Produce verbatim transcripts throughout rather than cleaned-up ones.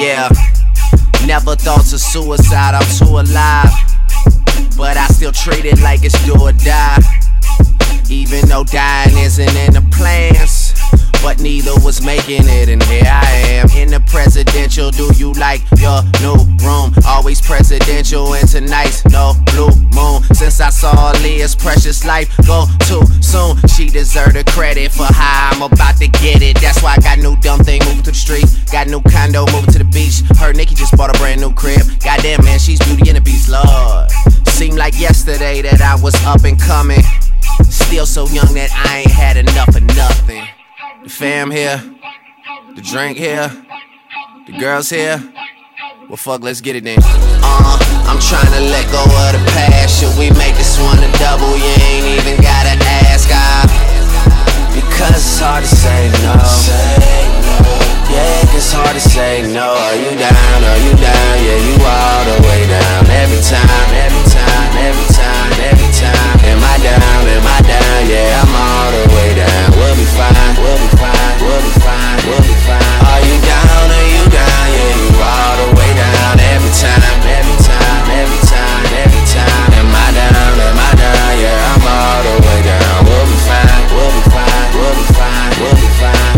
Yeah, never thoughts of suicide, I'm too alive, but I still treat it like it's do or die. Even though dying isn't in the plans, but neither was making it, and here I am in the presidential. Do you like your new room? Always presidential, and tonight's no blue moon. Since I saw Aaliyah's precious life go too soon, she deserved the credit for how I'm about to get it. That's why I got new dumb thing moving to the street, got new condo moving to the beach. Heard Nicki just bought a brand new crib. Goddamn, man, she's Beauty and the Beast, Lord. Seemed like yesterday that I was up and coming, still so young that I ain't had enough of nothing. The fam here, the drink here, the girls here. Well, fuck, let's get it then. Uh, I'm trying to let go of the past. Should we make this one a double? You ain't even gotta ask. I, because it's hard to say no. Yeah, it's hard to say no. Are you down? Are you down? Yeah, you all the way down. Every time, every time, every time, every time. Am I down? Am I down? Yeah, I'm all the way down. We'll be fine, we'll be fine, we'll be fine, we'll be fine. Are you down? Are you down? Yeah, you all the way down. Every time, every time, every time, every time. Am I down? Am I down? Yeah, I'm all the way down. We'll be fine, we'll be fine, we'll be fine, we'll be fine.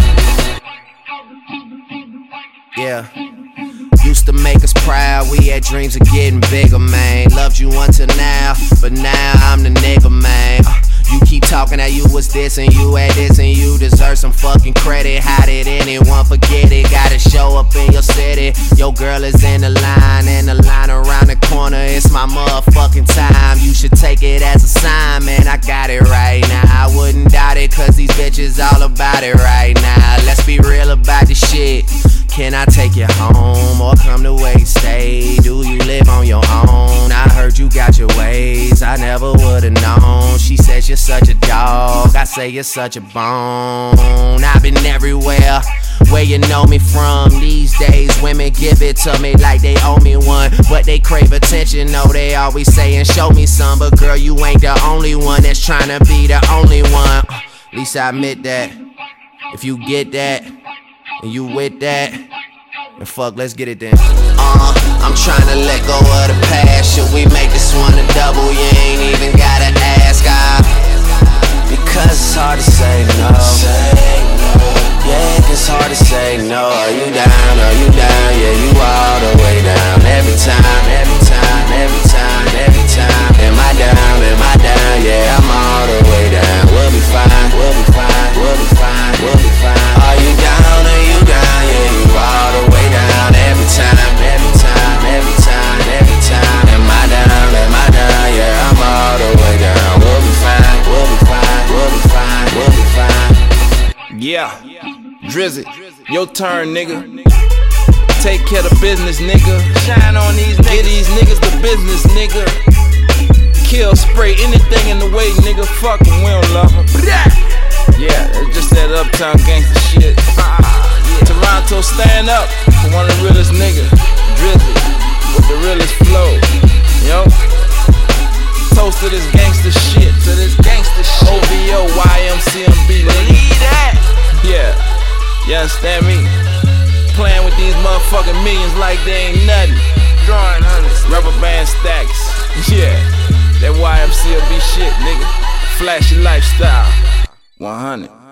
Yeah. Used to make us proud, we had dreams of getting bigger, man. Loved you until now, but now I'm the nigga, man. You keep talking how you was this and you had this and you deserve some fucking credit. How did anyone forget it? Gotta show up in your city. Your girl is in the line, and the line around the corner. It's my motherfucking time. You should take it as a sign, man. I got it right now. I wouldn't doubt it, cause these bitches all about it right now. Let's be real about this shit. Can I take you home or come to wait stay? Do you live on your own? I heard you got your ways, I never would've known. She says you're such a dog, I say you're such a bone. I've been everywhere where you know me from. These days women give it to me like they owe me one, but they crave attention, no, they always saying show me some. But girl, you ain't the only one that's trying to be the only one. At least I admit that. If you get that and you with that, and fuck, let's get it then. Uh, I'm trying to let go of the past. Should we make this one a double? You ain't even gotta ask. I, because it's hard to say no. Yeah, it's hard to say no. Are you down? Are you down? Yeah, you all the way down. Every time, every time, every time, every time. Am I down? Am I down? Yeah, I'm all the way down. We'll be fine, we'll be fine, we'll be fine, we'll be fine. Are you down? Are you down? Yeah, you all the way down. Every time, every time, every time, every time. Am I down? Am I down? Yeah, I'm all the way down. We'll be fine, we'll be fine, we'll be fine, we'll be fine. Yeah, Drizzy, your turn, nigga. Take care of business, nigga. Shine on these niggas. Get these niggas the business, nigga. Kill, spray, anything in the way, nigga. Fuck them, we don't love them. Yeah, it's just that uptown gangsta shit. Uh, yeah. Toronto, stand up for one of the realest niggas. Drizzy, with the realest flow. Yo, toast to this gangsta shit. To this gangsta shit. O V O, Y M C M B, believe that. Yeah, you understand me? Playing with these motherfucking millions like they ain't nothing. Drawing hundreds, rubber band stacks. Yeah, that Y M C M B shit, nigga. Flashy lifestyle. one hundred.